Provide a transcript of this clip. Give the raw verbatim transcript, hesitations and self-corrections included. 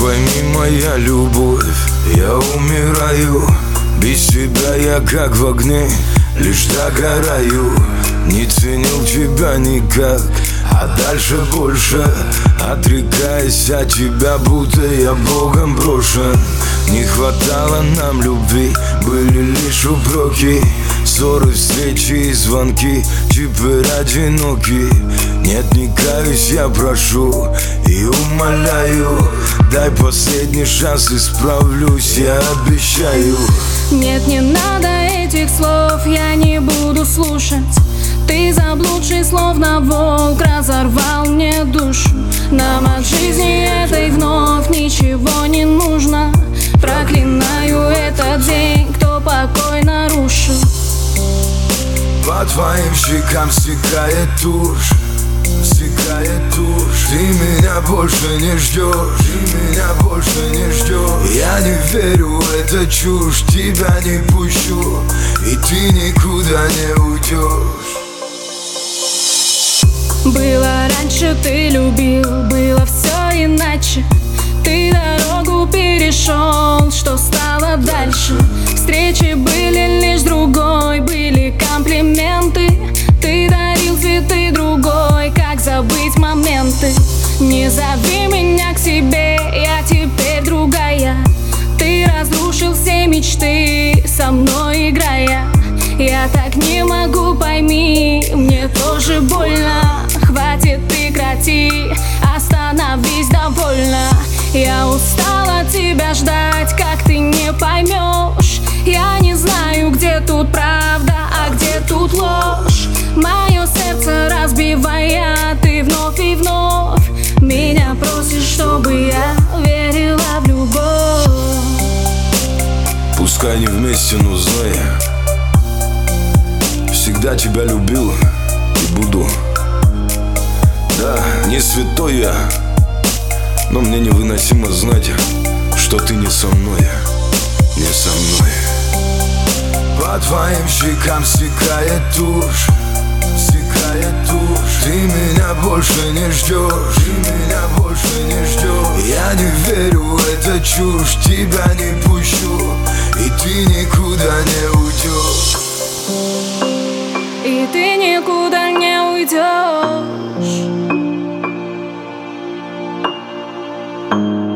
пойми, моя любовь, я умираю. Без тебя я как в огне, лишь догораю. Не ценил тебя никак, а дальше больше, отрекаясь от тебя, будто я Богом брошен. Не хватало нам любви, были лишь упреки, ссоры, встречи и звонки, теперь одиноки. Нет, не каюсь, я прошу и умоляю, дай последний шанс, исправлюсь, я обещаю. Нет, не надо этих слов, я не буду слушать. Ты заблудший, словно волк, разорвал мне душу. Нам от жизни этой вновь ничего не нужно. Проклинаю этот день, кто покой нарушил. По твоим щекам стекает тушь, стекает тушь. Ты меня больше не ждешь, ты меня больше не ждешь. Я не верю в эту чушь, тебя не пущу, и ты никуда не уйдешь. Было раньше, ты любил, было все иначе. Ты дорогу перешел, что стало дальше? Встречи были лишь другой, были комплименты. Ты дарил цветы другой, как забыть моменты? Не зови меня к себе, я теперь другая. Ты разрушил все мечты, со мной играя. Я так не могу, пойми, мне тоже больно. Хватит, прекрати, остановись, довольно. Я устала тебя ждать, как ты не поймешь. Я не знаю, где тут правда, а где тут ложь. Мое сердце разбивая, ты вновь и вновь меня просишь, чтобы я верила в любовь. Пускай не вместе, но знай, всегда тебя любил и буду. Да, не святой я, но мне невыносимо знать, что ты не со мной, не со мной. По твоим щекам стекает тушь, стекает тушь. Ты меня больше не ждешь, ты меня больше не ждешь. Я не верю в эту чушь, тебя не пущу, и ты никуда не уйдешь. И ты никуда не уйдешь.